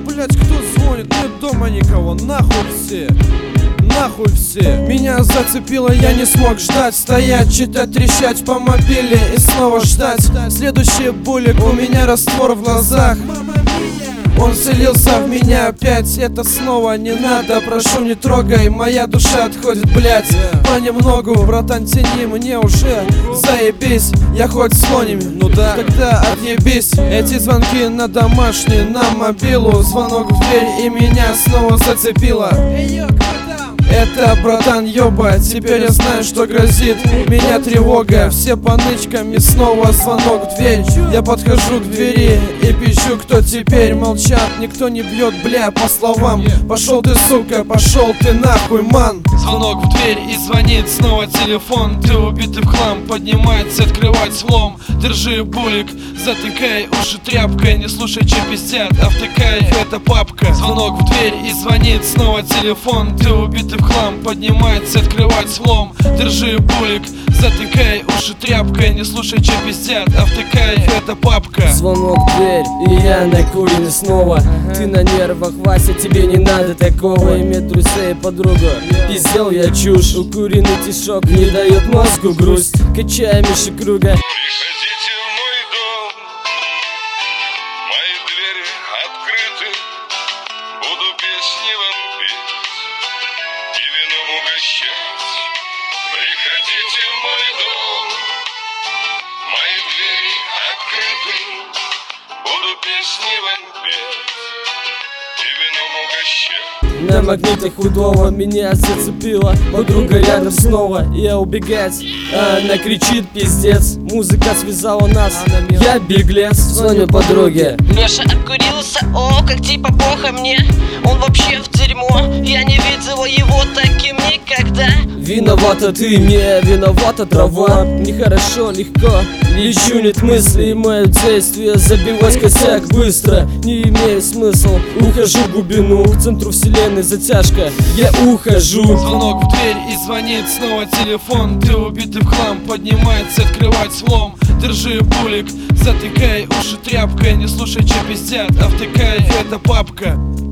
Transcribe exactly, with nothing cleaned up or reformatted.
блять, кто звонит? Нет дома никого, нахуй все. Нахуй все. Меня зацепило, я не смог ждать. Стоять, читать, трещать по мобиле и снова ждать. Следующий булик, у меня раствор в глазах. Он вселился в меня опять, это снова не надо, прошу не трогай, моя душа отходит, блять. Понемногу, братан, тяни мне уже, заебись, я хоть с слонями, ну да, тогда отъебись. Эти звонки на домашний, на мобилу, звонок в дверь и меня снова зацепило. Это, братан, ёба, теперь я знаю, что грозит. Меня тревога, все по нычкам и снова звонок в дверь. Я подхожу к двери и пищу, кто теперь. Молчат, никто не бьет, бля, по словам. Пошел ты, сука, пошел ты нахуй, ман. Звонок в дверь и звонит снова телефон. Ты убитый в хлам, поднимается, открывать слом. Держи булик, затыкай уши тряпкой. Не слушай, че пиздят, а втыкай, это папка. Звонок в дверь и звонит снова телефон. Ты убитый в хлам, поднимается, открывать слом. Держи булик, затыкай уши тряпкой. Не слушай, че пиздят, а втыкай, это папка. Звонок в дверь, и я накурен снова. Ты на нервах, Вася, тебе не надо такого. Иметь друзей и подругу, пиздел я чушь. Укуренный тишок не дает мозгу грусть. Качаем миши круга. Приходите в мой дом, мои двери открыты. Буду песни вам петь и вином угощать. Приходите в мой дом, мои двери открыты. Буду песни вам петь и вином угощать. На магните худого меня зацепила подруга рядом снова. Я убегать, а она кричит пиздец. Музыка связала нас, я беглец. Звоню подруге. Леша обкурился, о, как типа плохо мне. Он вообще в дерьмо, я не видела его таким никогда. Виновата ты, не виновата трава. Нехорошо, легко, лечу, нет мыслей. Мое действие забивать косяк быстро. Не имею смысл, ухожу в глубину. К центру вселенной затяжка, я ухожу. Звонок в дверь и звонит снова телефон. Ты убитый в хлам, поднимается, открывать слом. Держи булик, затыкай уши тряпкой. Не слушай, че пиздят, а втыкай, это папка.